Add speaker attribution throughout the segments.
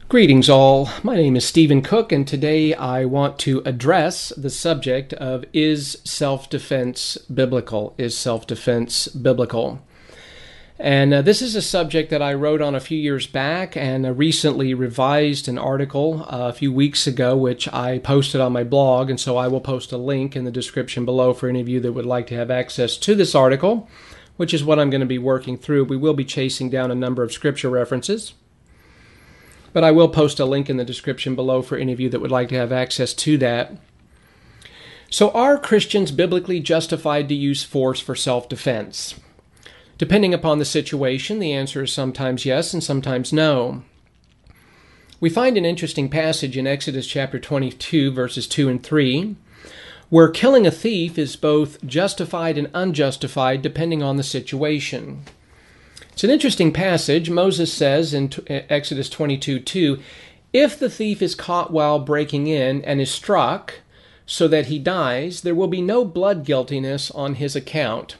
Speaker 1: Greetings all, my name is Stephen Cook, and today I want to address the subject of is self-defense biblical? Is self-defense biblical? And this is a subject that I wrote on a few years back and recently revised an article a few weeks ago, which I posted on my blog, and so I will post a link in the description below for any of you that would like to have access to this article, which is what I'm going to be working through. We will be chasing down a number of scripture references, but I will post a link in the description below for any of you that would like to have access to that. So are Christians biblically justified to use force for self-defense? Depending upon the situation, the answer is sometimes yes and sometimes no. We find an interesting passage in Exodus chapter 22, verses 2 and 3, where killing a thief is both justified and unjustified depending on the situation. It's an interesting passage. Moses says in Exodus 22:2, if the thief is caught while breaking in and is struck so that he dies, there will be no blood guiltiness on his account.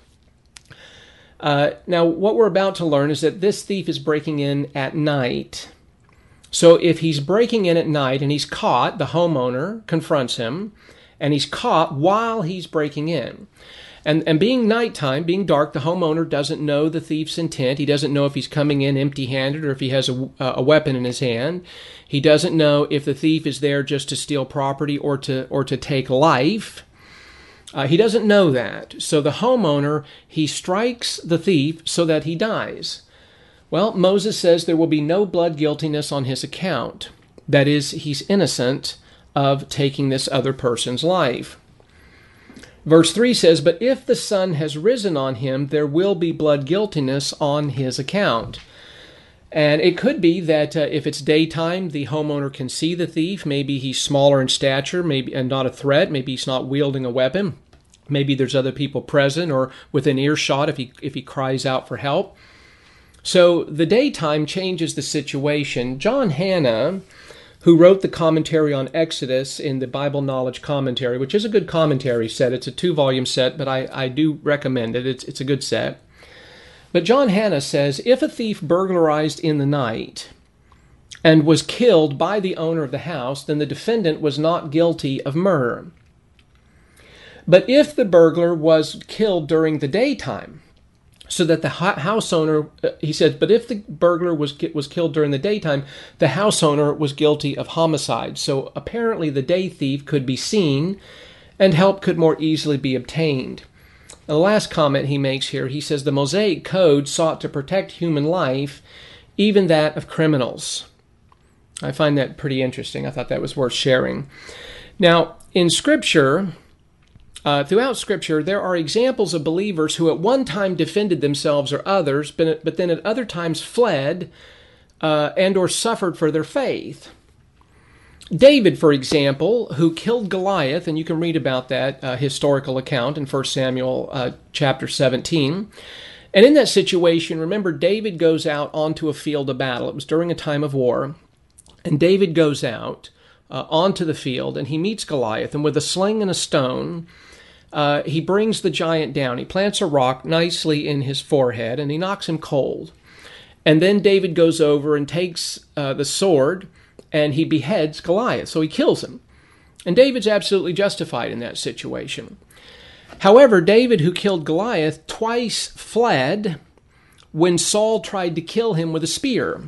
Speaker 1: Now, what we're about to learn is that this thief is breaking in at night. So if he's breaking in at night and he's caught, the homeowner confronts him, and he's caught while he's breaking in. And being nighttime, being dark, the homeowner doesn't know the thief's intent. He doesn't know if he's coming in empty-handed or if he has a weapon in his hand. He doesn't know if the thief is there just to steal property or to take life. He doesn't know that. So the homeowner, he strikes the thief so that he dies. Well, Moses says there will be no blood guiltiness on his account. That is, he's innocent of taking this other person's life. Verse 3 says, but if the sun has risen on him, there will be blood guiltiness on his account. And it could be that if it's daytime, the homeowner can see the thief. Maybe he's smaller in stature, maybe and not a threat. Maybe he's not wielding a weapon. Maybe there's other people present or within earshot if he cries out for help. So the daytime changes the situation. John Hannah, who wrote the commentary on Exodus in the Bible Knowledge Commentary, which is a good commentary set. It's a 2-volume set, but I do recommend it. It's a good set. But John Hannah says, if a thief burglarized in the night and was killed by the owner of the house, then the defendant was not guilty of murder. But if the burglar was killed during the daytime, so that the house owner, he said, but if the burglar was killed during the daytime, the house owner was guilty of homicide. So apparently the day thief could be seen and help could more easily be obtained. Now, the last comment he makes here, he says, the Mosaic Code sought to protect human life, even that of criminals. I find that pretty interesting. I thought that was worth sharing. Now, in Scripture, throughout Scripture, there are examples of believers who at one time defended themselves or others, but then at other times fled and or suffered for their faith. David, for example, who killed Goliath, and you can read about that historical account in 1 Samuel chapter 17. And in that situation, remember, David goes out onto a field of battle. It was during a time of war. And David goes out onto the field, and he meets Goliath, and with a sling and a stone, he brings the giant down. He plants a rock nicely in his forehead, and he knocks him cold. And then David goes over and takes the sword, and he beheads Goliath. So he kills him. And David's absolutely justified in that situation. However, David, who killed Goliath, twice fled when Saul tried to kill him with a spear.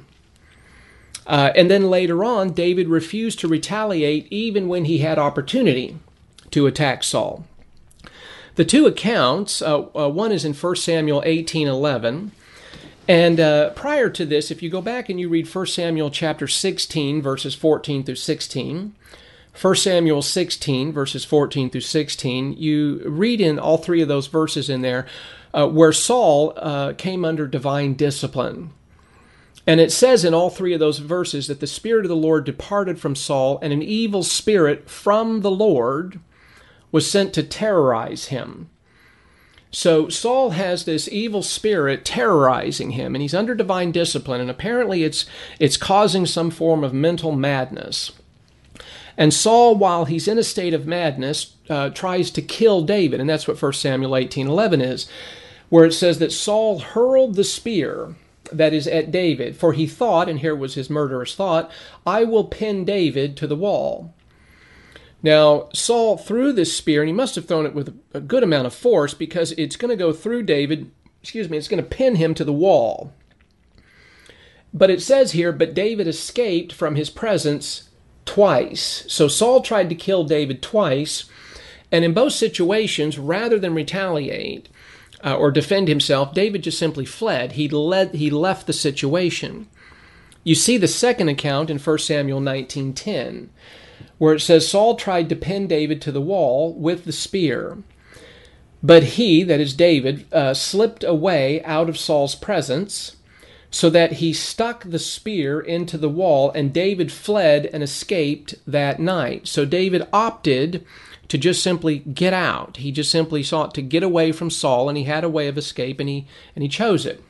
Speaker 1: And then later on, David refused to retaliate even when he had opportunity to attack Saul. The two accounts, one is in 1 Samuel 18:11, and prior to this, if you go back and you read 1 Samuel chapter 16, verses 14 through 16, 1 Samuel 16, verses 14 through 16, you read in all three of those verses in there where Saul came under divine discipline. And it says in all three of those verses that the Spirit of the Lord departed from Saul, and an evil spirit from the Lord was sent to terrorize him. So Saul has this evil spirit terrorizing him, and he's under divine discipline, and apparently it's causing some form of mental madness. And Saul, while he's in a state of madness, tries to kill David, and that's what 1 Samuel 18:11 is, where it says that Saul hurled the spear that is at David. For he thought, and here was his murderous thought, I will pin David to the wall. Now, Saul threw this spear, and he must have thrown it with a good amount of force, because it's going to go through David, it's going to pin him to the wall. But it says here, but David escaped from his presence twice. So Saul tried to kill David twice, and in both situations, rather than retaliate or defend himself, David just simply fled. He left the situation. You see the second account in 1 Samuel 19:10, where it says, Saul tried to pin David to the wall with the spear, but he, that is David, slipped away out of Saul's presence, so that he stuck the spear into the wall, and David fled and escaped that night. So David opted to just simply get out. He just simply sought to get away from Saul, and he had a way of escape, and he chose it.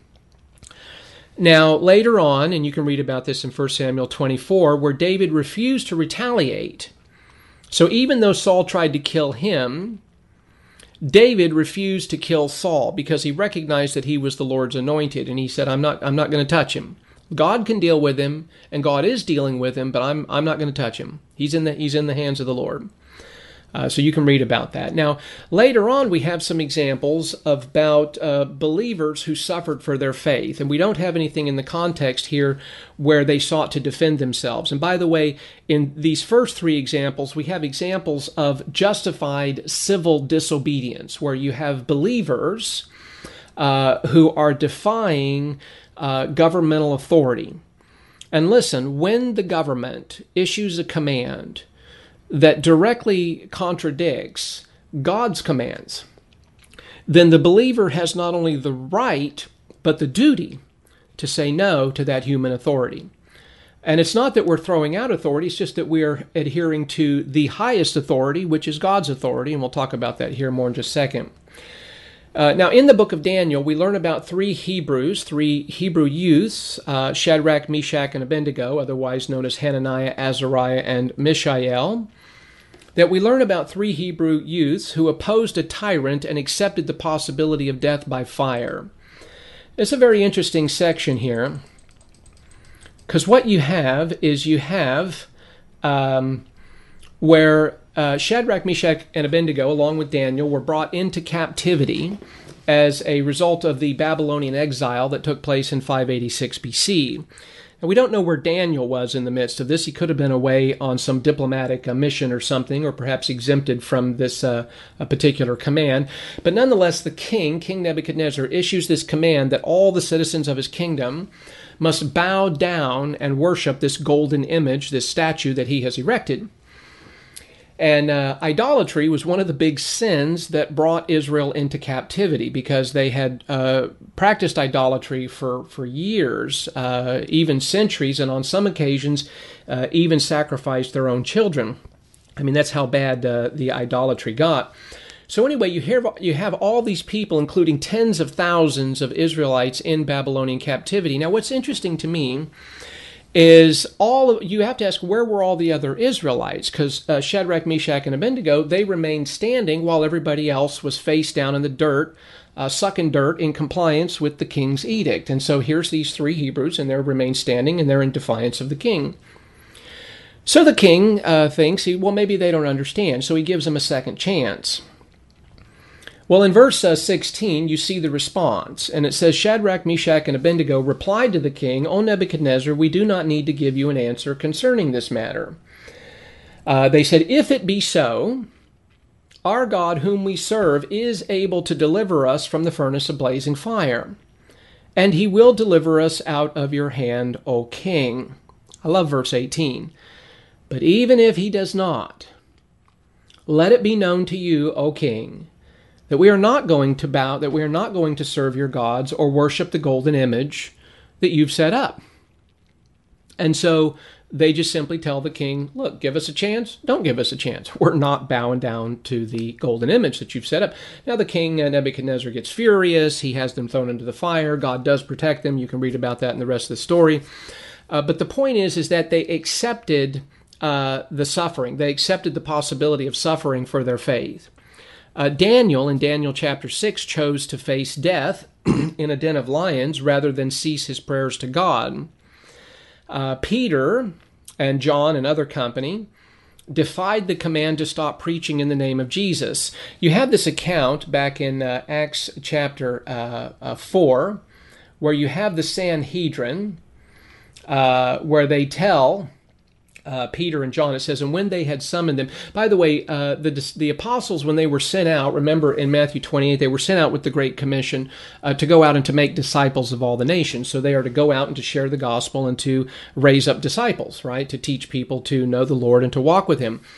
Speaker 1: Now, later on, and you can read about this in 1 Samuel 24, where David refused to retaliate. So even though Saul tried to kill him, David refused to kill Saul because he recognized that he was the Lord's anointed, and he said, I'm not going to touch him. God can deal with him, and God is dealing with him, but I'm not going to touch him. He's in the hands of the Lord. So you can read about that. Now, later on, we have some examples about believers who suffered for their faith. And we don't have anything in the context here where they sought to defend themselves. And by the way, in these first three examples, we have examples of justified civil disobedience, where you have believers who are defying governmental authority. And listen, when the government issues a command that directly contradicts God's commands, then the believer has not only the right, but the duty to say no to that human authority. And it's not that we're throwing out authority, it's just that we're adhering to the highest authority, which is God's authority, and we'll talk about that here more in just a second. Now, in the book of Daniel, we learn about three Hebrew youths, Shadrach, Meshach, and Abednego, otherwise known as Hananiah, Azariah, and Mishael, that we learn about three Hebrew youths who opposed a tyrant and accepted the possibility of death by fire. It's a very interesting section here, because what you have is where Shadrach, Meshach, and Abednego, along with Daniel, were brought into captivity as a result of the Babylonian exile that took place in 586 BC. And we don't know where Daniel was in the midst of this. He could have been away on some diplomatic mission or something, or perhaps exempted from this a particular command. But nonetheless, the King Nebuchadnezzar, issues this command that all the citizens of his kingdom must bow down and worship this golden image, this statue that he has erected. And idolatry was one of the big sins that brought Israel into captivity, because they had practiced idolatry for years, even centuries, and on some occasions even sacrificed their own children. I mean, that's how bad the idolatry got. So anyway, you have all these people, including tens of thousands of Israelites in Babylonian captivity. Now, what's interesting to me is you have to ask, where were all the other Israelites? Because Shadrach, Meshach, and Abednego, they remained standing while everybody else was face down in the dirt, sucking dirt in compliance with the king's edict. And so here's these three Hebrews, and they remain standing, and they're in defiance of the king. So the king thinks, well, maybe they don't understand, so he gives them a second chance. Well, in verse 16, you see the response, and it says, Shadrach, Meshach, and Abednego replied to the king, O Nebuchadnezzar, we do not need to give you an answer concerning this matter. They said, if it be so, our God whom we serve is able to deliver us from the furnace of blazing fire, and he will deliver us out of your hand, O king. I love verse 18. But even if he does not, let it be known to you, O king, that we are not going to bow, that we are not going to serve your gods or worship the golden image that you've set up. And so they just simply tell the king, look, give us a chance, don't give us a chance. We're not bowing down to the golden image that you've set up. Now the king, Nebuchadnezzar, gets furious. He has them thrown into the fire. God does protect them. You can read about that in the rest of the story. But the point is that they accepted the suffering. They accepted the possibility of suffering for their faith. Daniel, in Daniel chapter 6, chose to face death in a den of lions rather than cease his prayers to God. Peter and John and other company defied the command to stop preaching in the name of Jesus. You have this account back in Acts chapter 4, where you have the Sanhedrin, where they tell Peter and John, it says, and when they had summoned them. By the way, the apostles, when they were sent out, remember in Matthew 28, they were sent out with the Great Commission to go out and to make disciples of all the nations. So they are to go out and to share the gospel and to raise up disciples, right? To teach people to know the Lord and to walk with Him.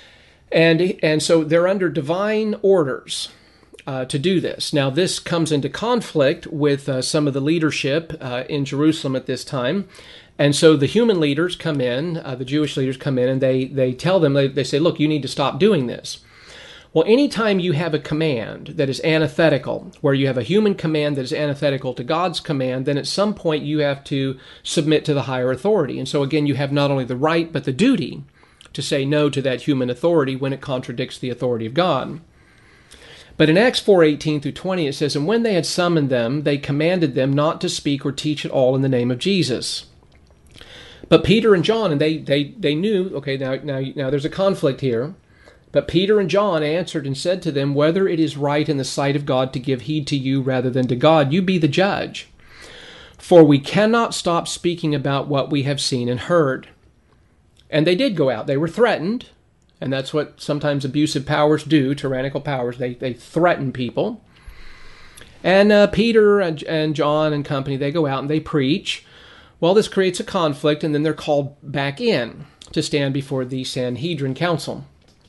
Speaker 1: And so they're under divine orders to do this. Now, this comes into conflict with some of the leadership in Jerusalem at this time. And so the human leaders come in, the Jewish leaders come in, and they tell them, they say, look, you need to stop doing this. Well, anytime you have a command that is antithetical, where you have a human command that is antithetical to God's command, then at some point you have to submit to the higher authority. And so again, you have not only the right, but the duty to say no to that human authority when it contradicts the authority of God. But in Acts 4:18 through 20, it says, and when they had summoned them, they commanded them not to speak or teach at all in the name of Jesus. But Peter and John, and they knew, okay, now there's a conflict here. But Peter and John answered and said to them, whether it is right in the sight of God to give heed to you rather than to God, you be the judge. For we cannot stop speaking about what we have seen and heard. And they did go out. They were threatened. And that's what sometimes abusive powers do, tyrannical powers. They threaten people. And Peter and John and company, they go out and they preach. Well, this creates a conflict, and then they're called back in to stand before the Sanhedrin Council.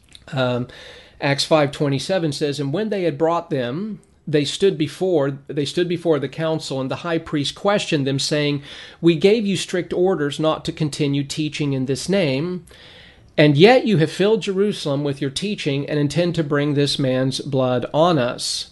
Speaker 1: Acts 5:27 says, and when they had brought them, they stood before the council, and the high priest questioned them, saying, we gave you strict orders not to continue teaching in this name, and yet you have filled Jerusalem with your teaching and intend to bring this man's blood on us.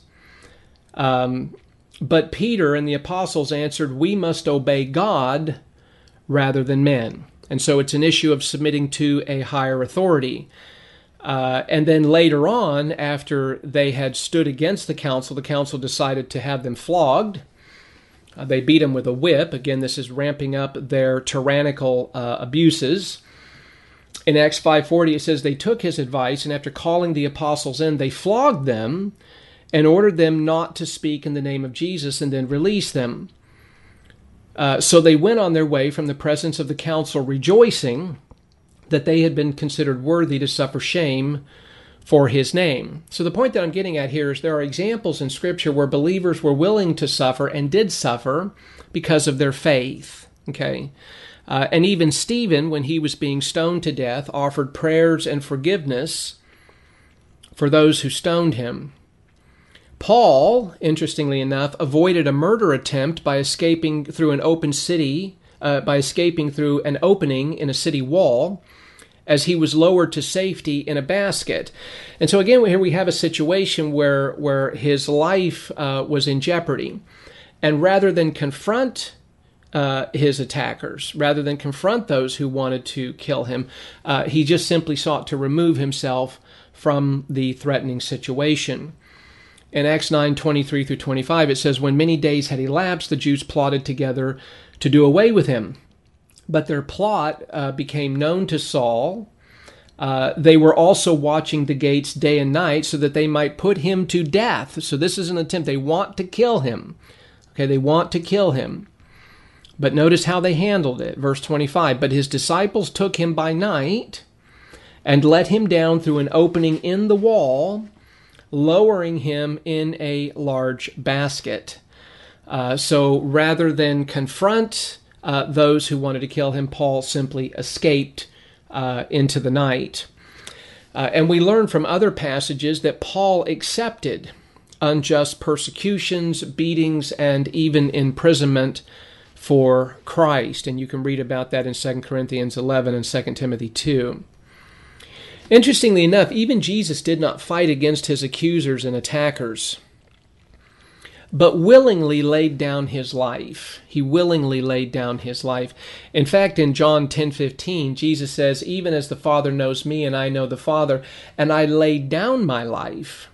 Speaker 1: But Peter and the apostles answered, we must obey God rather than men. And so it's an issue of submitting to a higher authority. And then later on, after they had stood against the council decided to have them flogged. They beat them with a whip. Again, this is ramping up their tyrannical abuses. In Acts 5:40, it says, they took his advice, and after calling the apostles in, they flogged them and ordered them not to speak in the name of Jesus, and then released them. So they went on their way from the presence of the council, rejoicing that they had been considered worthy to suffer shame for his name. So the point that I'm getting at here is there are examples in Scripture where believers were willing to suffer and did suffer because of their faith. Okay, and even Stephen, when he was being stoned to death, offered prayers and forgiveness for those who stoned him. Paul, interestingly enough, avoided a murder attempt by escaping through an opening in a city wall, as he was lowered to safety in a basket. And so again, here we have a situation where his life was in jeopardy. And rather than confront his attackers, rather than confront those who wanted to kill him, he just simply sought to remove himself from the threatening situation. In Acts 9:23 through 25, it says, when many days had elapsed, the Jews plotted together to do away with him. But their plot became known to Saul. They were also watching the gates day and night so that they might put him to death. So this is an attempt. They want to kill him. Okay, they want to kill him. But notice how they handled it. Verse 25, but his disciples took him by night and let him down through an opening in the wall, lowering him in a large basket. So rather than confront those who wanted to kill him, Paul simply escaped into the night. And we learn from other passages that Paul accepted unjust persecutions, beatings, and even imprisonment for Christ. And you can read about that in 2 Corinthians 11 and 2 Timothy 2. Interestingly enough, even Jesus did not fight against his accusers and attackers, but willingly laid down his life. He willingly laid down his life. In fact, in John 10:15, Jesus says, even as the Father knows me and I know the Father, and I laid down my life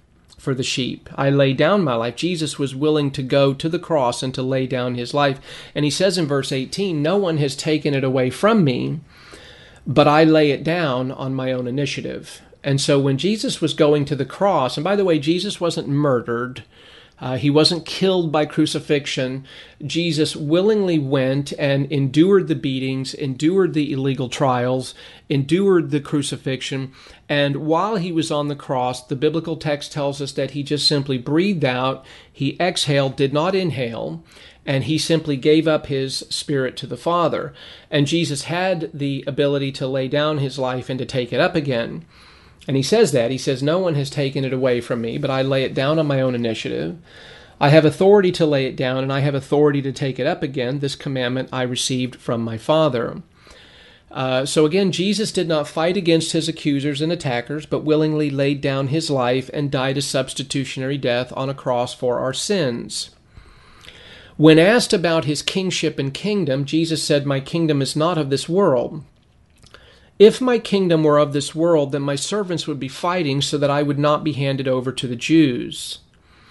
Speaker 1: for the sheep. I lay down my life. Jesus was willing to go to the cross and to lay down his life. And he says in verse 18, no one has taken it away from me, but I lay it down on my own initiative. And so when Jesus was going to the cross, and by the way, Jesus wasn't murdered, he wasn't killed by crucifixion. Jesus willingly went and endured the beatings, endured the illegal trials, endured the crucifixion. And while he was on the cross, the biblical text tells us that he just simply breathed out, he exhaled, did not inhale, and he simply gave up his spirit to the Father. And Jesus had the ability to lay down his life and to take it up again. And he says that. He says, no one has taken it away from me, but I lay it down on my own initiative. I have authority to lay it down, and I have authority to take it up again. This commandment I received from my Father. So again, Jesus did not fight against his accusers and attackers, but willingly laid down his life and died a substitutionary death on a cross for our sins. When asked about his kingship and kingdom, Jesus said, my kingdom is not of this world. If my kingdom were of this world, then my servants would be fighting so that I would not be handed over to the Jews.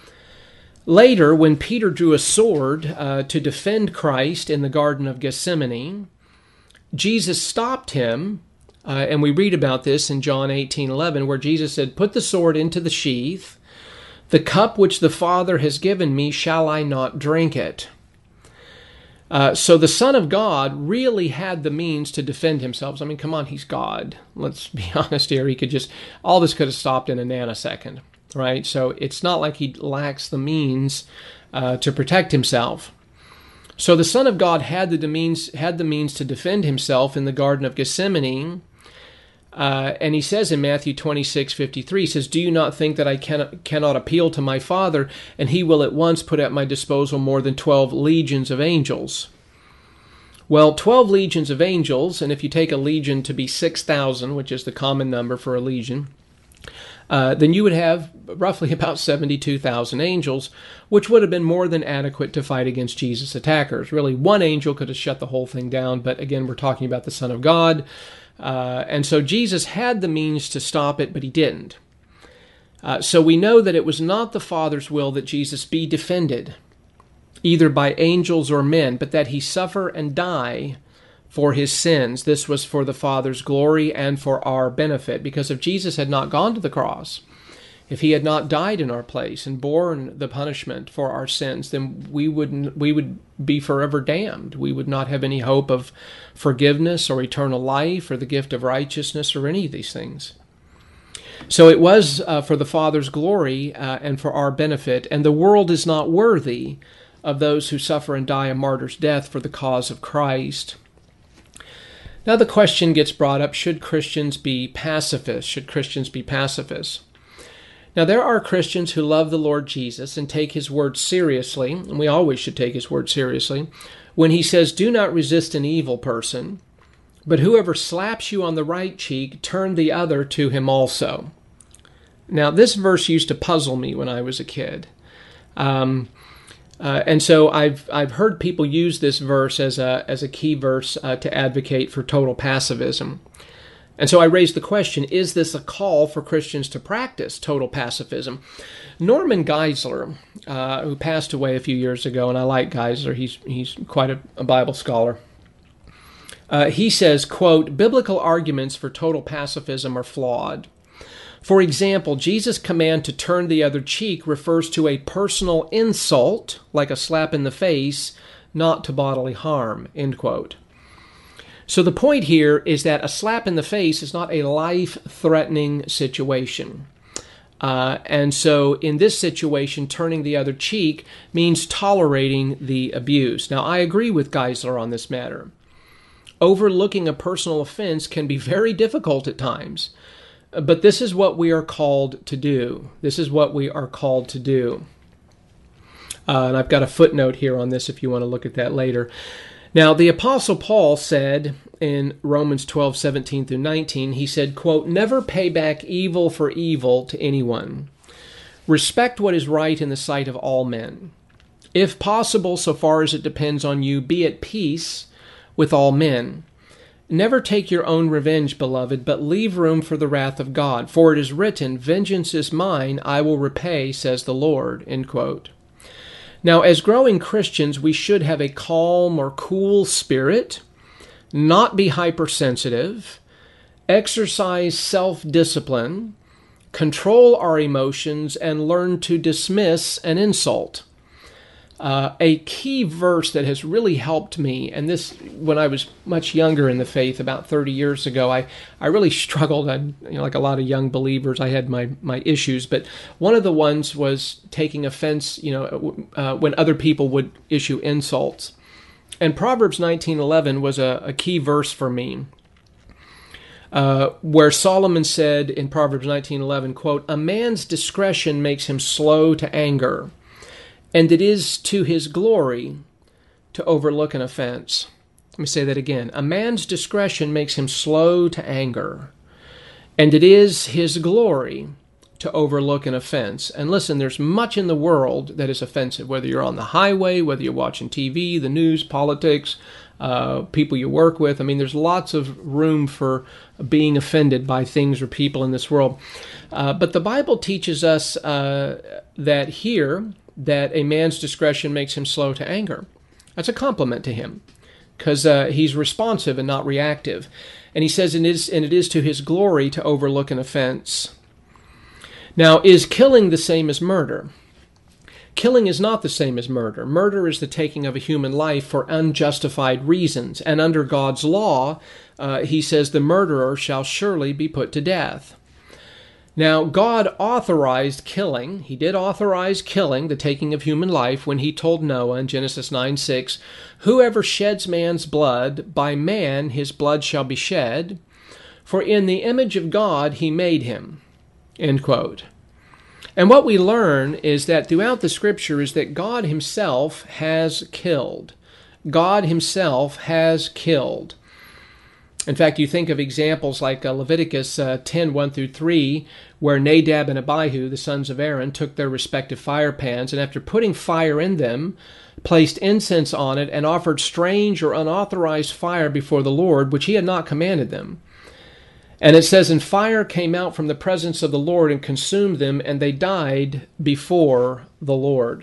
Speaker 1: Later, when Peter drew a sword to defend Christ in the Garden of Gethsemane, Jesus stopped him, and we read about this in John 18:11, where Jesus said, put the sword into the sheath. The cup which the Father has given me, shall I not drink it? So the Son of God really had the means to defend himself. I mean, come on, he's God. Let's be honest here. He could just, all this could have stopped in a nanosecond, right? So it's not like he lacks the means to protect himself. So the Son of God had the means to defend himself in the Garden of Gethsemane. And he says in Matthew 26:53, he says, do you not think that I cannot appeal to my Father, and he will at once put at my disposal more than 12 legions of angels? Well, 12 legions of angels, and if you take a legion to be 6,000, which is the common number for a legion, then you would have roughly about 72,000 angels, which would have been more than adequate to fight against Jesus' attackers. Really, one angel could have shut the whole thing down, but again, we're talking about the Son of God. And so Jesus had the means to stop it, but he didn't. So we know that it was not the Father's will that Jesus be defended, either by angels or men, but that he suffer and die for his sins. This was for the Father's glory and for our benefit, because if Jesus had not gone to the cross, if he had not died in our place and borne the punishment for our sins, then we would be forever damned. We would not have any hope of forgiveness or eternal life or the gift of righteousness or any of these things. So it was for the Father's glory and for our benefit, and the world is not worthy of those who suffer and die a martyr's death for the cause of Christ. Now the question gets brought up, should Christians be pacifists? Should Christians be pacifists? Now, there are Christians who love the Lord Jesus and take his word seriously, and we always should take his word seriously, when he says, do not resist an evil person, but whoever slaps you on the right cheek, turn the other to him also. Now, this verse used to puzzle me when I was a kid. And so I've heard people use this verse as a key verse to advocate for total pacifism. And so I raised the question, is this a call for Christians to practice total pacifism? Norman Geisler, who passed away a few years ago, and I like Geisler, he's quite a Bible scholar. He says, quote, biblical arguments for total pacifism are flawed. For example, Jesus' command to turn the other cheek refers to a personal insult, like a slap in the face, not to bodily harm, end quote. So the point here is that a slap in the face is not a life-threatening situation. And so in this situation, turning the other cheek means tolerating the abuse. Now, I agree with Geisler on this matter. Overlooking a personal offense can be very difficult at times, but this is what we are called to do. This is what we are called to do. And I've got a footnote here on this if you want to look at that later. Now, the Apostle Paul said in Romans 12:17 through 19, he said, quote, never pay back evil for evil to anyone. Respect what is right in the sight of all men. If possible, so far as it depends on you, be at peace with all men. Never take your own revenge, beloved, but leave room for the wrath of God. For it is written, vengeance is mine, I will repay, says the Lord. End quote. Now, as growing Christians, we should have a calm or cool spirit, not be hypersensitive, exercise self-discipline, control our emotions, and learn to dismiss an insult. A key verse that has really helped me, and this, when I was much younger in the faith, about 30 years ago, I really struggled. Like a lot of young believers, I had my issues, but one of the ones was taking offense, when other people would issue insults. And Proverbs 19:11 was a key verse for me, where Solomon said in Proverbs 19:11, quote, "A man's discretion makes him slow to anger, and it is to his glory to overlook an offense." Let me say that again. A man's discretion makes him slow to anger, and it is his glory to overlook an offense. And listen, there's much in the world that is offensive, whether you're on the highway, whether you're watching TV, the news, politics, people you work with. I mean, there's lots of room for being offended by things or people in this world. But the Bible teaches us that a man's discretion makes him slow to anger. That's a compliment to him, because he's responsive and not reactive. And he says, and it is to his glory to overlook an offense. Now, is killing the same as murder? Killing is not the same as murder. Murder is the taking of a human life for unjustified reasons. And under God's law, he says the murderer shall surely be put to death. Now, God authorized killing. He did authorize killing, the taking of human life, when he told Noah in Genesis 9:6, "Whoever sheds man's blood, by man his blood shall be shed, for in the image of God he made him." End quote. And what we learn is that throughout the Scripture is that God himself has killed. God himself has killed. In fact, you think of examples like Leviticus 10:1-3, where Nadab and Abihu, the sons of Aaron, took their respective fire pans, and after putting fire in them, placed incense on it, and offered strange or unauthorized fire before the Lord, which he had not commanded them. And it says, "And fire came out from the presence of the Lord and consumed them, and they died before the Lord."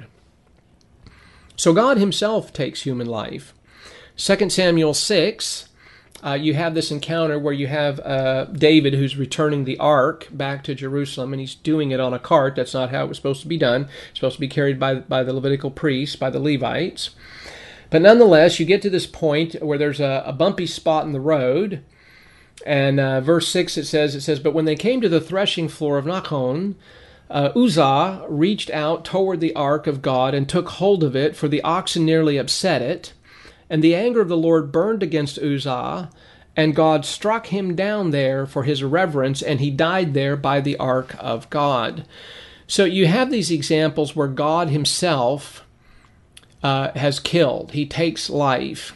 Speaker 1: So God himself takes human life. 2 Samuel 6, you have this encounter where you have David, who's returning the ark back to Jerusalem, and he's doing it on a cart. That's not how it was supposed to be done. It's supposed to be carried by the Levitical priests, by the Levites. But nonetheless, you get to this point where there's a bumpy spot in the road. And verse 6, it says, "But when they came to the threshing floor of Nachon, Uzzah reached out toward the ark of God and took hold of it, for the oxen nearly upset it. And the anger of the Lord burned against Uzzah, and God struck him down there for his irreverence, and he died there by the ark of God." So you have these examples where God himself has killed. He takes life.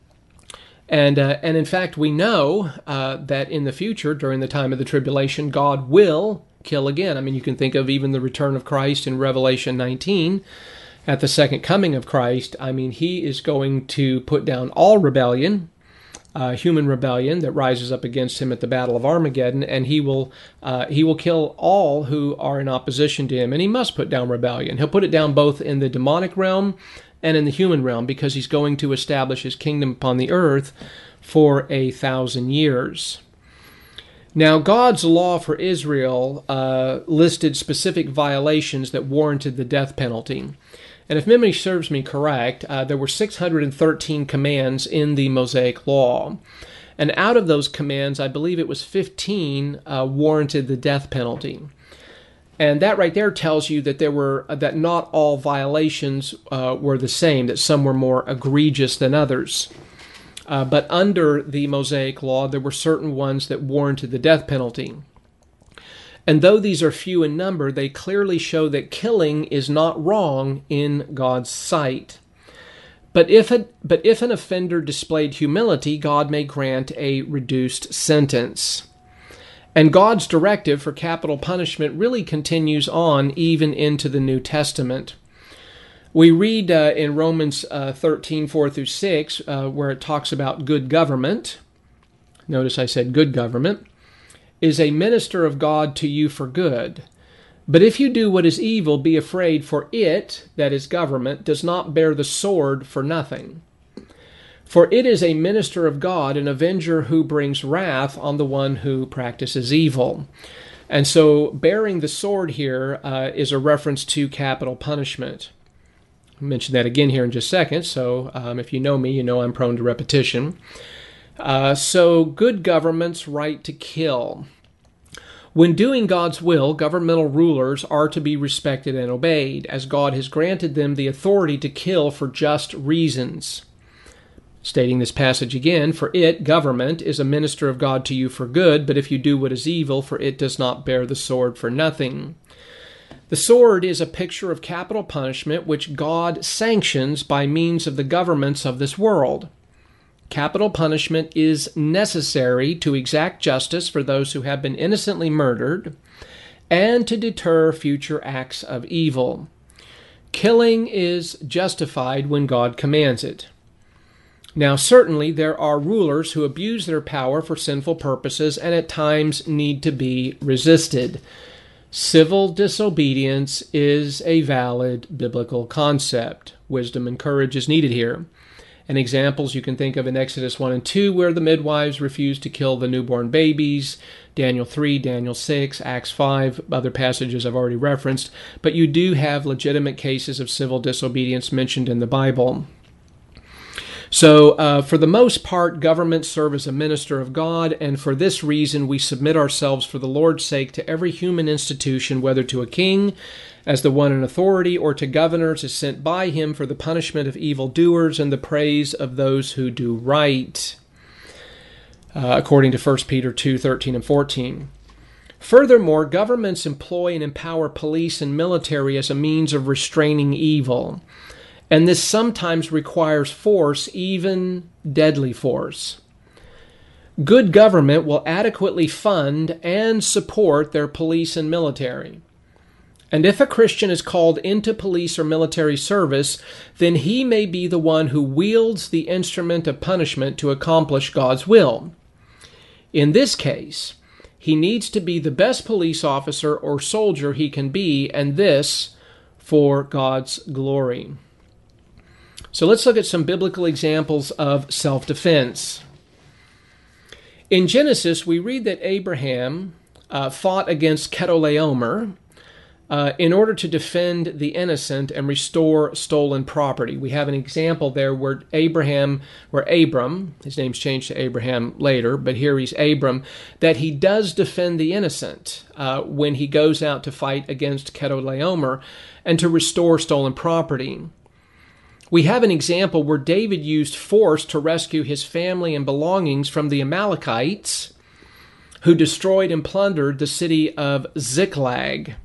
Speaker 1: And in fact, we know that in the future, during the time of the tribulation, God will kill again. I mean, you can think of even the return of Christ in Revelation 19, at the second coming of Christ. I mean, he is going to put down all rebellion, human rebellion that rises up against him at the Battle of Armageddon, and he will kill all who are in opposition to him. And he must put down rebellion. He'll put it down both in the demonic realm and in the human realm, because he's going to establish his kingdom upon the earth for 1,000 years. Now, God's law for Israel listed specific violations that warranted the death penalty. And if memory serves me correct, there were 613 commands in the Mosaic Law. And out of those commands, I believe it was 15 warranted the death penalty. And that right there tells you that that not all violations were the same, that some were more egregious than others. But under the Mosaic Law, there were certain ones that warranted the death penalty. And though these are few in number, they clearly show that killing is not wrong in God's sight. But if an offender displayed humility, God may grant a reduced sentence. And God's directive for capital punishment really continues on even into the New Testament. We read in Romans 13:4-6, where it talks about good government. notice I said good government, is a minister of God to you for good. But if you do what is evil, be afraid, for it, that is government, does not bear the sword for nothing. For it is a minister of God, an avenger who brings wrath on the one who practices evil. And so bearing the sword here is a reference to capital punishment. I'll mention that again here in just a second. So if you know me, you know I'm prone to repetition. So good government's right to kill. When doing God's will, governmental rulers are to be respected and obeyed, as God has granted them the authority to kill for just reasons. Stating this passage again, for it, government, is a minister of God to you for good, but if you do what is evil, for it does not bear the sword for nothing. The sword is a picture of capital punishment which God sanctions by means of the governments of this world. Capital punishment is necessary to exact justice for those who have been innocently murdered and to deter future acts of evil. Killing is justified when God commands it. Now, certainly there are rulers who abuse their power for sinful purposes and at times need to be resisted. Civil disobedience is a valid biblical concept. Wisdom and courage is needed here. And examples you can think of in Exodus 1 and 2, where the midwives refused to kill the newborn babies, Daniel 3, Daniel 6, Acts 5, other passages I've already referenced. But you do have legitimate cases of civil disobedience mentioned in the Bible. So, for the most part, governments serve as a minister of God, and for this reason we submit ourselves for the Lord's sake to every human institution, whether to a king as the one in authority, or to governors as sent by him for the punishment of evildoers and the praise of those who do right, according to 1 Peter 2, 13 and 14. Furthermore, governments employ and empower police and military as a means of restraining evil. And this sometimes requires force, even deadly force. Good government will adequately fund and support their police and military. And if a Christian is called into police or military service, then he may be the one who wields the instrument of punishment to accomplish God's will. In this case, he needs to be the best police officer or soldier he can be, and this for God's glory. So let's look at some biblical examples of self-defense. In Genesis, we read that Abraham fought against Chedorlaomer in order to defend the innocent and restore stolen property. We have an example there where Abram, his name's changed to Abraham later, but here he's Abram, that he does defend the innocent when he goes out to fight against Chedorlaomer and to restore stolen property. We have an example where David used force to rescue his family and belongings from the Amalekites, who destroyed and plundered the city of Ziklag.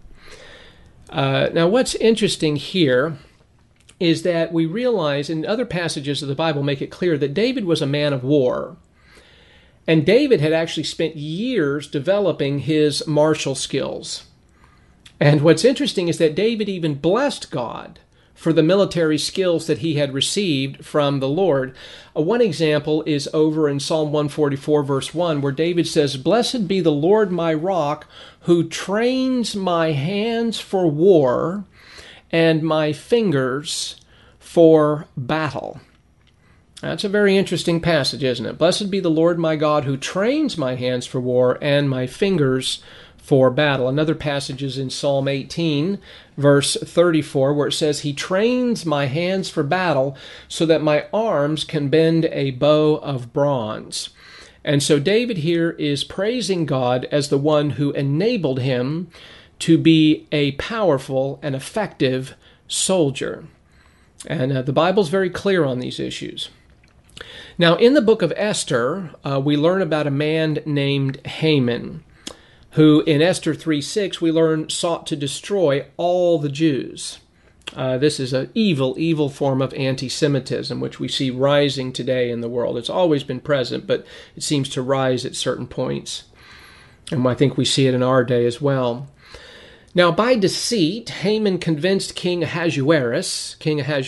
Speaker 1: Now, what's interesting here is that we realize, and other passages of the Bible make it clear, that David was a man of war. And David had actually spent years developing his martial skills. And what's interesting is that David even blessed God for the military skills that he had received from the Lord. One example is over in Psalm 144, verse 1, where David says, "Blessed be the Lord my rock, who trains my hands for war and my fingers for battle." That's a very interesting passage, isn't it? Blessed be the Lord my God, who trains my hands for war and my fingers for battle. Another passage is in Psalm 18, verse 34, where it says, "He trains my hands for battle so that my arms can bend a bow of bronze." And so David here is praising God as the one who enabled him to be a powerful and effective soldier. And the Bible's very clear on these issues. Now, in the book of Esther, we learn about a man named Haman, who in Esther 3:6 we learn sought to destroy all the Jews. This is an evil form of anti-Semitism, which we see rising today in the world. It's always been present, but it seems to rise at certain points. And I think we see it in our day as well. Now, by deceit, Haman convinced King Ahasuerus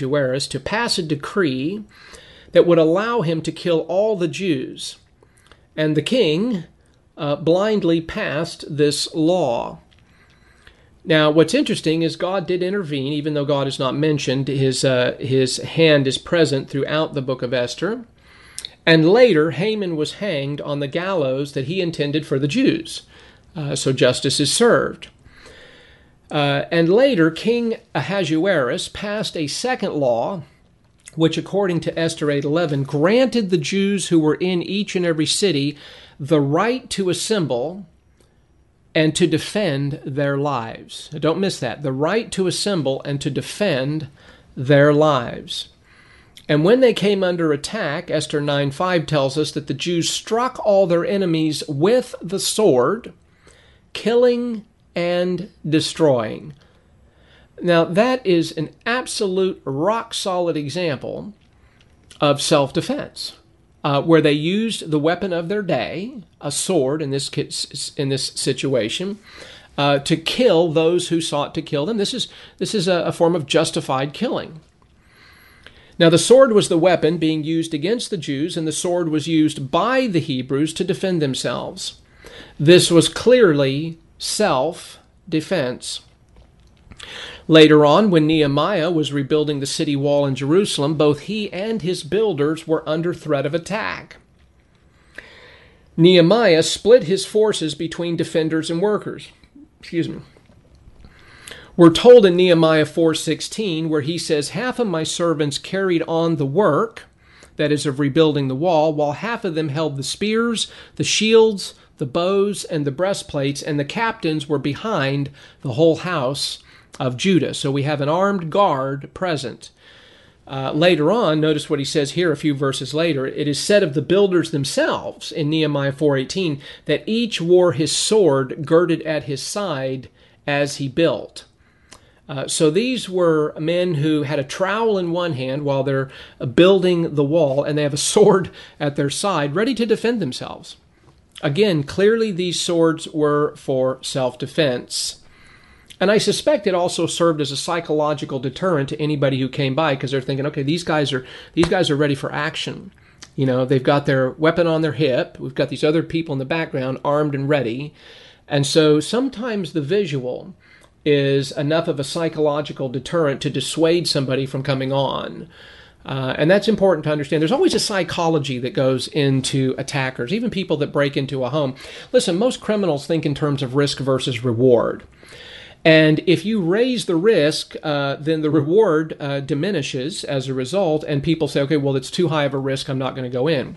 Speaker 1: to pass a decree that would allow him to kill all the Jews. And the king blindly passed this law. Now, what's interesting is God did intervene, even though God is not mentioned. His hand is present throughout the book of Esther. And later, Haman was hanged on the gallows that he intended for the Jews. So justice is served. And later, King Ahasuerus passed a second law, which, according to Esther 8:11, granted the Jews who were in each and every city the right to assemble and to defend their lives. Don't miss that. The right to assemble and to defend their lives. And when they came under attack, Esther 9:5 tells us that the Jews struck all their enemies with the sword, killing and destroying. Now, that is an absolute rock-solid example of self-defense, where they used the weapon of their day, a sword in this situation, to kill those who sought to kill them. This is a form of justified killing. Now, the sword was the weapon being used against the Jews, and the sword was used by the Hebrews to defend themselves. This was clearly self-defense. Later on, when Nehemiah was rebuilding the city wall in Jerusalem, both he and his builders were under threat of attack. Nehemiah split his forces between defenders and workers. We're told in Nehemiah 4:16, where he says, "Half of my servants carried on the work," that is, of rebuilding the wall, "while half of them held the spears, the shields, the bows, and the breastplates, and the captains were behind the whole house of Judah." So we have an armed guard present. Later on, notice what he says here a few verses later. It is said of the builders themselves in Nehemiah 4:18 that each wore his sword girded at his side as he built. So these were men who had a trowel in one hand while they're building the wall, and they have a sword at their side ready to defend themselves. Again, clearly these swords were for self-defense. And I suspect it also served as a psychological deterrent to anybody who came by, because they're thinking, okay, these guys are ready for action. You know, they've got their weapon on their hip. We've got these other people in the background armed and ready. And so sometimes the visual is enough of a psychological deterrent to dissuade somebody from coming on. And that's important to understand. There's always a psychology that goes into attackers, even people that break into a home. Listen, most criminals think in terms of risk versus reward. And if you raise the risk, then the reward diminishes as a result, and people say, okay, well, it's too high of a risk, I'm not going to go in.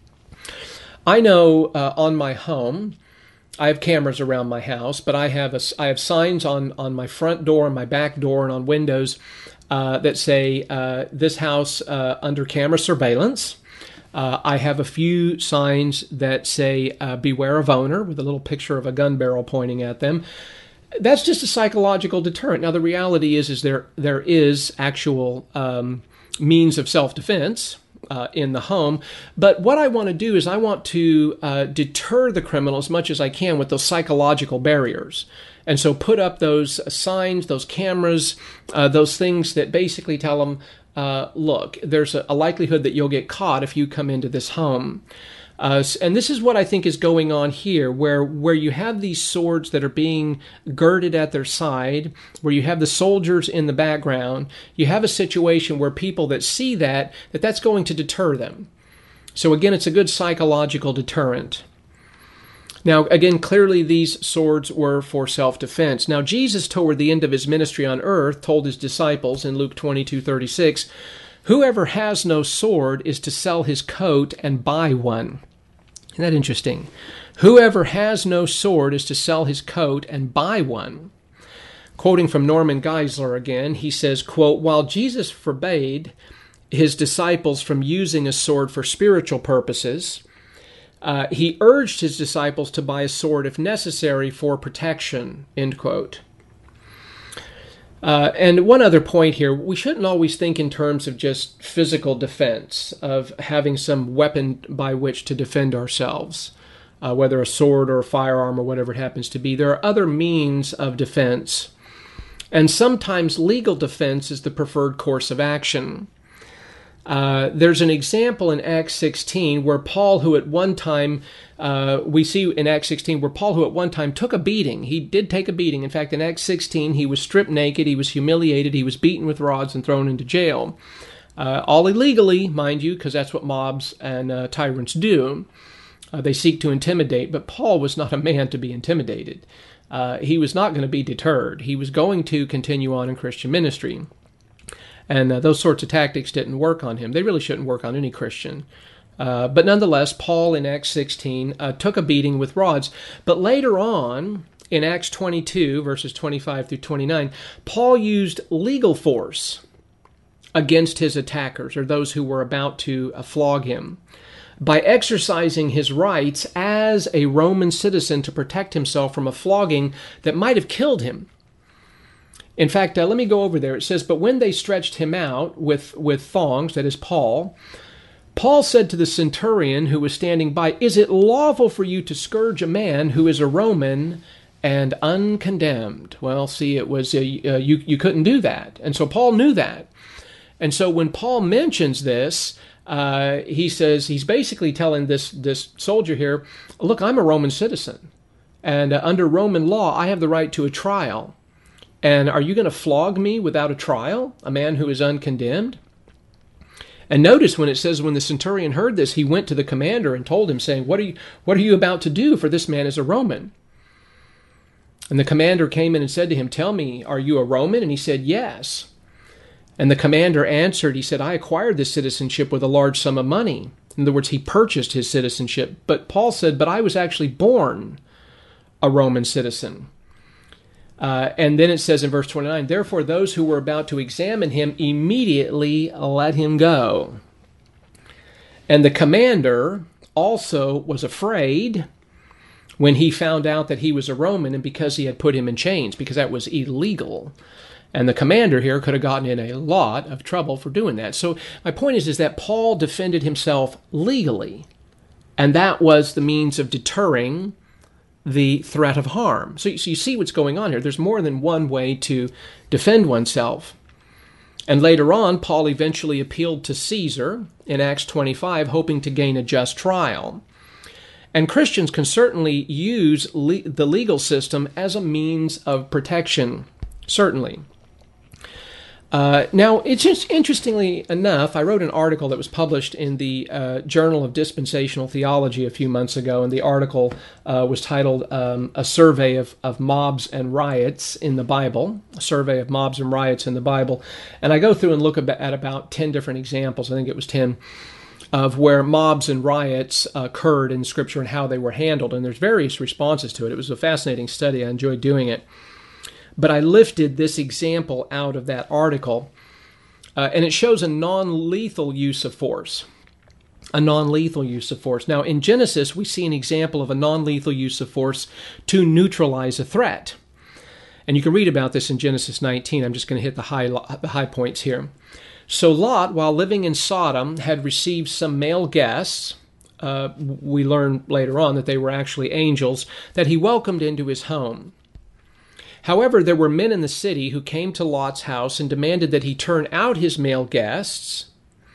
Speaker 1: I know on my home, I have cameras around my house, but I have signs on my front door, on my back door, and on windows that say, this house under camera surveillance. I have a few signs that say, beware of owner, with a little picture of a gun barrel pointing at them. That's just a psychological deterrent. Now, the reality is there is actual means of self-defense in the home. But what I want to do is I want to deter the criminal as much as I can with those psychological barriers. And so put up those signs, those cameras, those things that basically tell them, look, there's a likelihood that you'll get caught if you come into this home. And this is what I think is going on here, where you have these swords that are being girded at their side, where you have the soldiers in the background. You have a situation where people that see that's going to deter them. So again, it's a good psychological deterrent. Now, again, clearly these swords were for self-defense. Now, Jesus, toward the end of his ministry on earth, told his disciples in Luke 22:36, "Whoever has no sword is to sell his coat and buy one." Isn't that interesting? Whoever has no sword is to sell his coat and buy one. Quoting from Norman Geisler again, he says, quote, "While Jesus forbade his disciples from using a sword for spiritual purposes, he urged his disciples to buy a sword if necessary for protection," end quote. And one other point here, we shouldn't always think in terms of just physical defense, of having some weapon by which to defend ourselves, whether a sword or a firearm or whatever it happens to be. There are other means of defense, and sometimes legal defense is the preferred course of action. There's an example in Acts 16 where Paul, who at one time, we see in Acts 16 where Paul, who at one time took a beating. He did take a beating. In fact, in Acts 16, he was stripped naked, he was humiliated, he was beaten with rods and thrown into jail. All illegally, mind you, because that's what mobs and tyrants do. They seek to intimidate, but Paul was not a man to be intimidated. He was not going to be deterred. He was going to continue on in Christian ministry. And those sorts of tactics didn't work on him. They really shouldn't work on any Christian. But nonetheless, Paul in Acts 16 took a beating with rods. But later on, in Acts 22, verses 25 through 29, Paul used legal force against his attackers, or those who were about to flog him, by exercising his rights as a Roman citizen to protect himself from a flogging that might have killed him. In fact, let me go over there. It says, "But when they stretched him out with thongs," that is Paul, "Paul said to the centurion who was standing by, 'Is it lawful for you to scourge a man who is a Roman and uncondemned?'" Well, see, it was you couldn't do that. And so Paul knew that. And so when Paul mentions this, he says, he's basically telling this soldier here, "Look, I'm a Roman citizen. And under Roman law, I have the right to a trial. And are you going to flog me without a trial, a man who is uncondemned?" And notice when it says, when the centurion heard this, he went to the commander and told him, saying, what are you about to do? For this man is a Roman." And the commander came in and said to him, "Tell me, are you a Roman?" And he said, "Yes." And the commander answered, he said, "I acquired this citizenship with a large sum of money." In other words, he purchased his citizenship. But Paul said, "But I was actually born a Roman citizen." And then it says in verse 29, "Therefore those who were about to examine him immediately let him go. And the commander also was afraid when he found out that he was a Roman, and because he had put him in chains, because that was illegal. And the commander here could have gotten in a lot of trouble for doing that." So my point is that Paul defended himself legally, and that was the means of deterring the threat of harm. So you see what's going on here. There's more than one way to defend oneself. And later on, Paul eventually appealed to Caesar in Acts 25, hoping to gain a just trial. And Christians can certainly use the legal system as a means of protection, certainly. Now, it's just interestingly enough, I wrote an article that was published in the Journal of Dispensational Theology a few months ago, and the article was titled "A Survey of Mobs and Riots in the Bible," a survey of mobs and riots in the Bible. And I go through and look at about 10 different examples, I think it was 10, of where mobs and riots occurred in Scripture and how they were handled. And there's various responses to it. It was a fascinating study. I enjoyed doing it. But I lifted this example out of that article, and it shows a non-lethal use of force. A non-lethal use of force. Now, in Genesis, we see an example of a non-lethal use of force to neutralize a threat. And you can read about this in Genesis 19. I'm just going to hit the high points here. "So Lot, while living in Sodom, had received some male guests." We learn later on that they were actually angels, that he welcomed into his home. "However, there were men in the city who came to Lot's house and demanded that he turn out his male guests,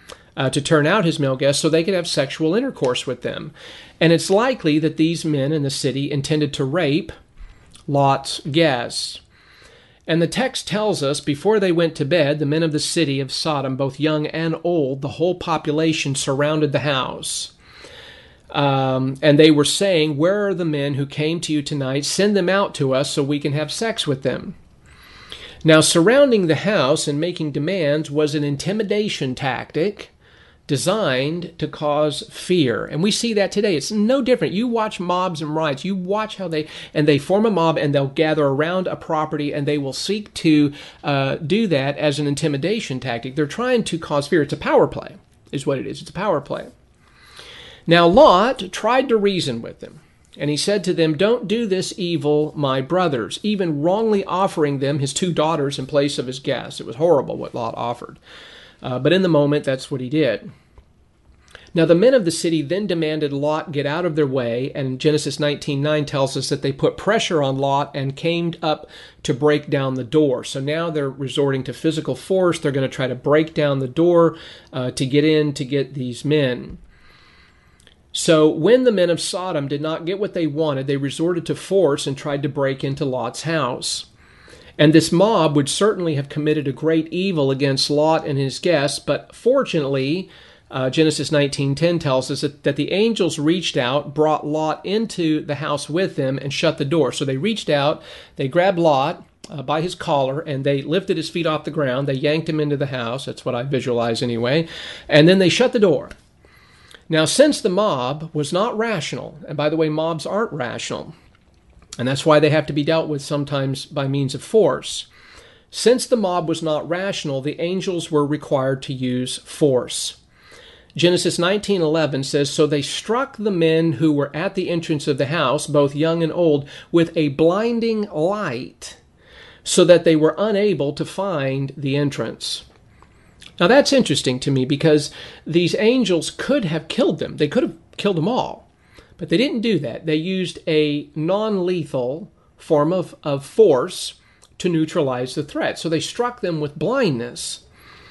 Speaker 1: so they could have sexual intercourse with them. And it's likely that these men in the city intended to rape Lot's guests. And the text tells us, before they went to bed, the men of the city of Sodom, both young and old, the whole population surrounded the house. And they were saying, 'Where are the men who came to you tonight? Send them out to us so we can have sex with them.' Now, surrounding the house and making demands was an intimidation tactic designed to cause fear. And we see that today. It's no different. You watch mobs and riots. You watch how they form a mob, and they'll gather around a property, and they will seek to do that as an intimidation tactic. They're trying to cause fear. It's a power play, is what it is. It's a power play. Now, Lot tried to reason with them, and he said to them, 'Don't do this evil, my brothers,' even wrongly offering them his 2 daughters in place of his guests." It was horrible what Lot offered. But in the moment, that's what he did. Now the men of the city then demanded Lot get out of their way, and Genesis 19:9 tells us that they put pressure on Lot and came up to break down the door. So now they're resorting to physical force. They're going to try to break down the door to get in to get these men. So when the men of Sodom did not get what they wanted, they resorted to force and tried to break into Lot's house. And this mob would certainly have committed a great evil against Lot and his guests, but fortunately, Genesis 19:10 tells us that the angels reached out, brought Lot into the house with them, and shut the door. So they reached out, they grabbed Lot by his collar, and they lifted his feet off the ground. They yanked him into the house. That's what I visualize anyway. And then they shut the door. Now, since the mob was not rational, and by the way, mobs aren't rational, and that's why they have to be dealt with sometimes by means of force. Since the mob was not rational, the angels were required to use force. Genesis 19:11 says, "So they struck the men who were at the entrance of the house, both young and old, with a blinding light, so that they were unable to find the entrance." Now that's interesting to me because these angels could have killed them. They could have killed them all. But they didn't do that. They used a non-lethal form of force to neutralize the threat. So they struck them with blindness.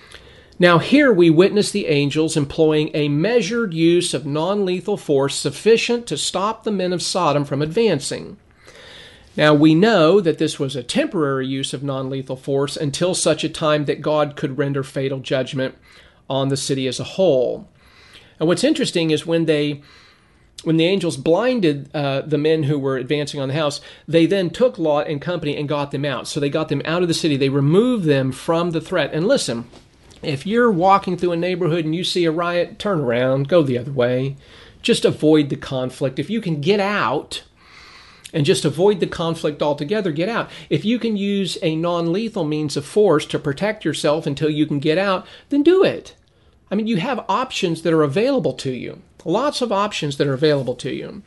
Speaker 1: Now here we witness the angels employing a measured use of non-lethal force sufficient to stop the men of Sodom from advancing. Now we know that this was a temporary use of non-lethal force until such a time that God could render fatal judgment on the city as a whole. And what's interesting is when the angels blinded the men who were advancing on the house, they then took Lot and company and got them out. So they got them out of the city. They removed them from the threat. And listen, if you're walking through a neighborhood and you see a riot, turn around, go the other way. Just avoid the conflict. If you can get out and just avoid the conflict altogether, get out. If you can use a non-lethal means of force to protect yourself until you can get out, then do it. I mean, you have options that are available to you. Lots of options that are available to you.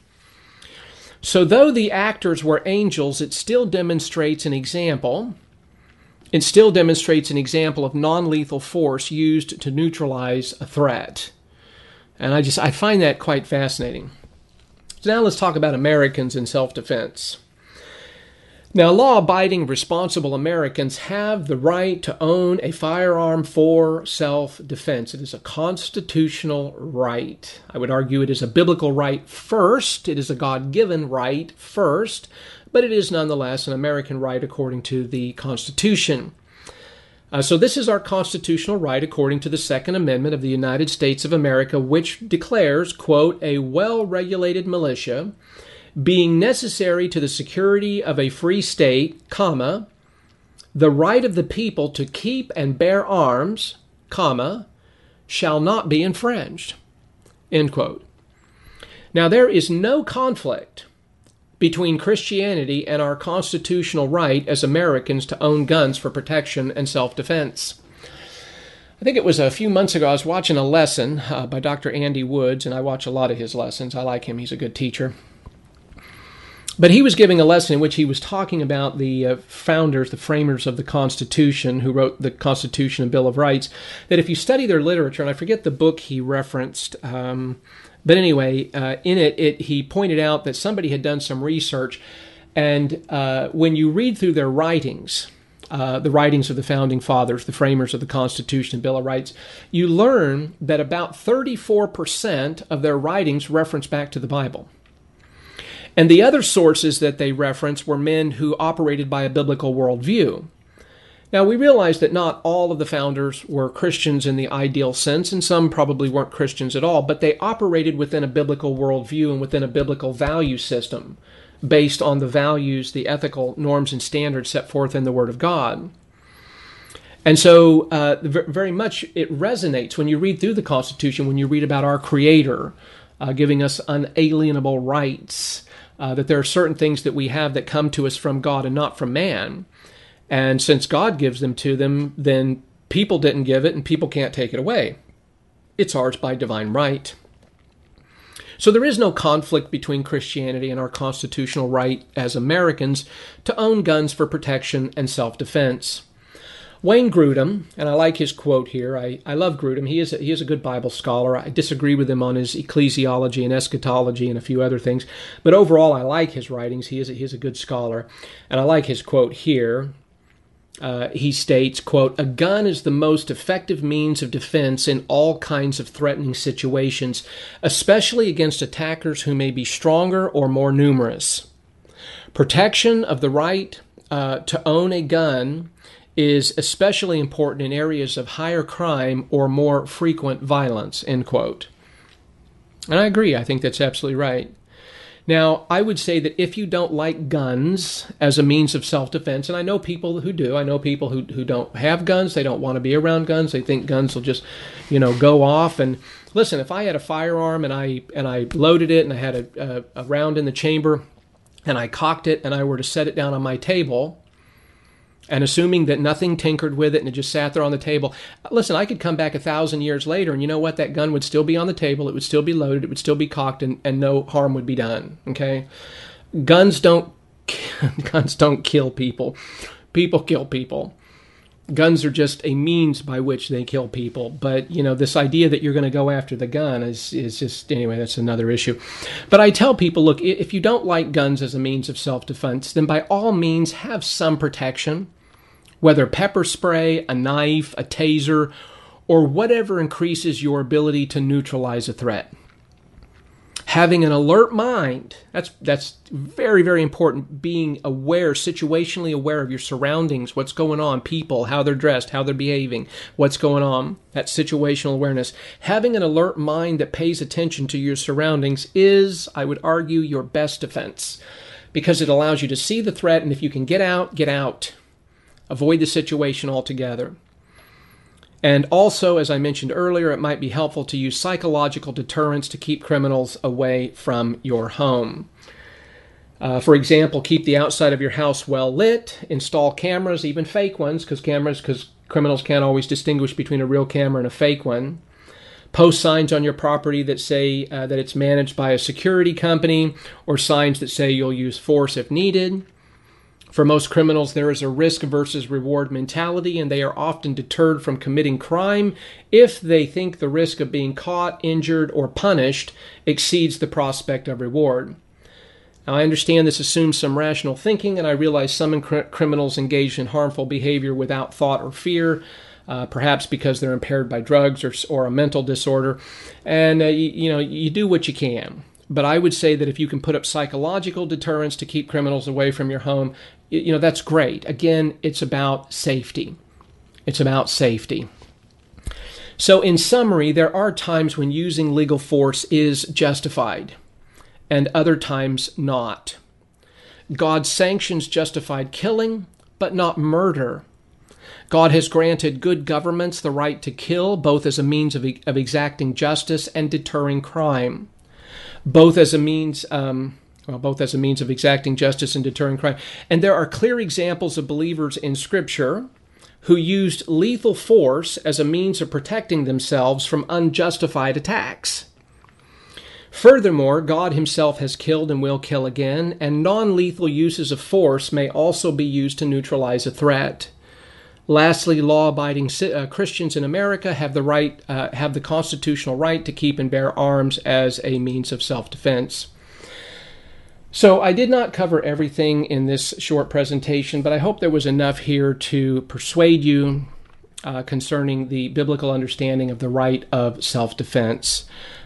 Speaker 1: So though the actors were angels, it still demonstrates an example. It still demonstrates an example of non-lethal force used to neutralize a threat. And I find that quite fascinating. So now let's talk about Americans in self-defense. Now, law-abiding, responsible Americans have the right to own a firearm for self-defense. It is a constitutional right. I would argue it is a biblical right first. It is a God-given right first, but it is nonetheless an American right according to the Constitution. So this is our constitutional right according to the Second Amendment of the United States of America, which declares, quote, "a well-regulated militia being necessary to the security of a free state, comma, the right of the people to keep and bear arms, comma, shall not be infringed," end quote. Now, there is no conflict between Christianity and our constitutional right as Americans to own guns for protection and self-defense. I think it was a few months ago, I was watching a lesson by Dr. Andy Woods, and I watch a lot of his lessons. I like him. He's a good teacher. But he was giving a lesson in which he was talking about the founders, the framers of the Constitution, who wrote the Constitution and Bill of Rights, that if you study their literature, and I forget the book he referenced, but anyway, in it, he pointed out that somebody had done some research, and when you read through their writings, the writings of the Founding Fathers, the framers of the Constitution and Bill of Rights, you learn that about 34% of their writings reference back to the Bible. And the other sources that they reference were men who operated by a biblical worldview. Now, we realize that not all of the founders were Christians in the ideal sense, and some probably weren't Christians at all, but they operated within a biblical worldview and within a biblical value system based on the values, the ethical norms and standards set forth in the Word of God. And so very much it resonates when you read through the Constitution, when you read about our Creator giving us unalienable rights, that there are certain things that we have that come to us from God and not from man. And since God gives them to them, then people didn't give it and people can't take it away. It's ours by divine right. So there is no conflict between Christianity and our constitutional right as Americans to own guns for protection and self-defense. Wayne Grudem, and I like his quote here. I love Grudem. He is a good Bible scholar. I disagree with him on his ecclesiology and eschatology and a few other things, but overall I like his writings. He is a good scholar, and I like his quote here. He states, quote, "A gun is the most effective means of defense in all kinds of threatening situations, especially against attackers who may be stronger or more numerous. Protection of the right to own a gun is especially important in areas of higher crime or more frequent violence," end quote. And I agree. I think that's absolutely right. Now, I would say that if you don't like guns as a means of self-defense, and I know people who do, I know people who don't have guns, they don't want to be around guns, they think guns will just, go off. And listen, if I had a firearm and I loaded it and I had a round in the chamber and I cocked it and I were to set it down on my table, and assuming that nothing tinkered with it and it just sat there on the table, listen, I could come back 1,000 years later and you know what? That gun would still be on the table. It would still be loaded. It would still be cocked and no harm would be done. Okay? Guns don't kill people. People kill people. Guns are just a means by which they kill people. But, this idea that you're going to go after the gun is just, anyway, that's another issue. But I tell people, look, if you don't like guns as a means of self-defense, then by all means have some protection. Whether pepper spray, a knife, a taser, or whatever increases your ability to neutralize a threat. Having an alert mind, that's very, very important. Being aware, situationally aware of your surroundings, what's going on, people, how they're dressed, how they're behaving, what's going on, that situational awareness. Having an alert mind that pays attention to your surroundings is, I would argue, your best defense, because it allows you to see the threat, and if you can get out, get out. Avoid the situation altogether. And also, as I mentioned earlier, it might be helpful to use psychological deterrents to keep criminals away from your home. For example, keep the outside of your house well lit, install cameras, even fake ones, because criminals can't always distinguish between a real camera and a fake one. Post signs on your property that say that it's managed by a security company, or signs that say you'll use force if needed. For most criminals, there is a risk versus reward mentality, and they are often deterred from committing crime if they think the risk of being caught, injured, or punished exceeds the prospect of reward. Now, I understand this assumes some rational thinking, and I realize some criminals engage in harmful behavior without thought or fear, perhaps because they're impaired by drugs or a mental disorder, and you do what you can. But I would say that if you can put up psychological deterrents to keep criminals away from your home, that's great. Again, it's about safety. It's about safety. So in summary, there are times when using legal force is justified, and other times not. God sanctions justified killing, but not murder. God has granted good governments the right to kill, both as a means of exacting justice and deterring crime. Both as a means of exacting justice and deterring crime. And there are clear examples of believers in Scripture who used lethal force as a means of protecting themselves from unjustified attacks. Furthermore, God himself has killed and will kill again, and non-lethal uses of force may also be used to neutralize a threat. Lastly, law-abiding Christians in America have the constitutional right to keep and bear arms as a means of self-defense. So I did not cover everything in this short presentation, but I hope there was enough here to persuade you concerning the biblical understanding of the right of self-defense.